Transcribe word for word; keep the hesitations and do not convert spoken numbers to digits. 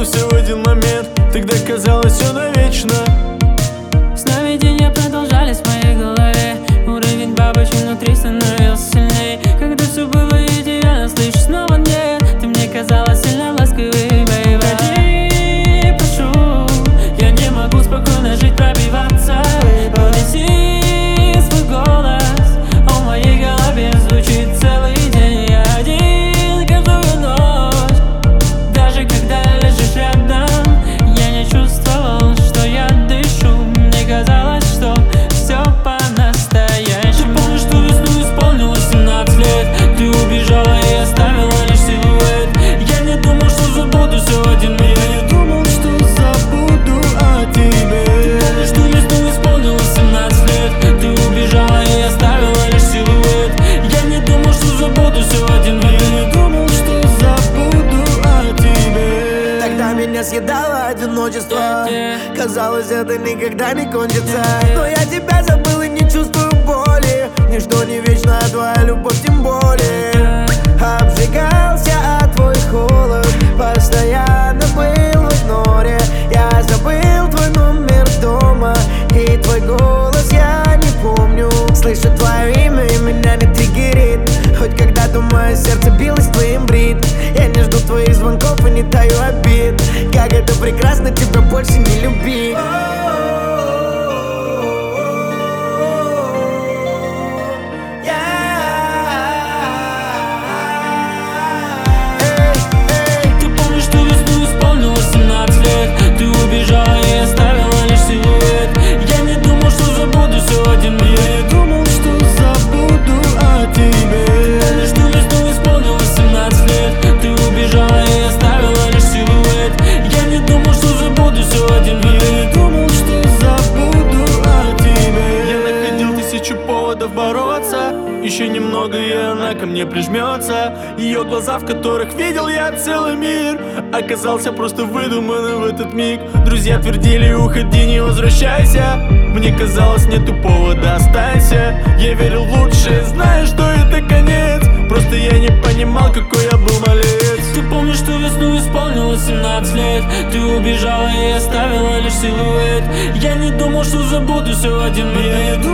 забылся в один момент. Тогда казалось все навечно. Сновидения продолжались в моей голове. Уровень бабочек внутри становился сильней. Когда все было идеально, слышу снова нет. Ты мне казалась сильно ласковой, бэйба. Ходи, прошу, я не могу спокойно жить, пробиваться. Унеси свой голос, а в моей голове звучит целый день. Я один каждую ночь. Даже когда лежишь рядом, я не чувствовал, что я дышу. Мне казалось, что все по-настоящему. Ты помнишь, что весну исполнилось семнадцать лет? Ты убежала и оставила лишь силуэт. Я не думал, что забуду все в один миг. Я не думал, что забуду о тебе. Ты помнишь, что весну исполнилось семнадцать лет? Ты убежала и оставила лишь силуэт. Я не думал, что забуду все в один миг. Я не думал, что забуду о тебе. Тогда меня съедало одиночество. Казалось, это никогда не кончится. Но я тебя забыл и не чувствую боли. Ничто не вечно, а твоя любовь тем более. Обжигался от твой холод, постоянно был в игноре. Я забыл твой номер дома и твой голос я не помню. Слышу твое имя и меня не триггерит. Хоть когда-то мое сердце билось твоим брит. Я не жду твоих звонков и не таю обид. Как это прекрасно тебя больше не любить. Ты помнишь, что весну исполнилось семнадцать лет? Ты убежала и оставила лишь силуэт. Я не думал, что забуду все в один миг. Я не думал, что забуду о тебе. Ты помнишь, что весну исполнилось семнадцать лет? Ты убежала и оставила лишь силуэт. Я не думал, что забуду все в один миг. Я не думал, что забуду о тебе. Я находил тысячу поводов бороться. Еще немного, и она ко мне прижмется. Ее глаза, в которых видел я целый мир, оказался просто выдуманным в этот миг. Друзья твердили: уходи, не возвращайся. Мне казалось, нету повода, останься. Я верил в лучшее, зная, что это конец. Просто я не понимал, какой я был малец. Ты помнишь, что весну исполнилось семнадцать лет? Ты убежала и оставила лишь силуэт. Я не думал, что забуду все в один миг. Я не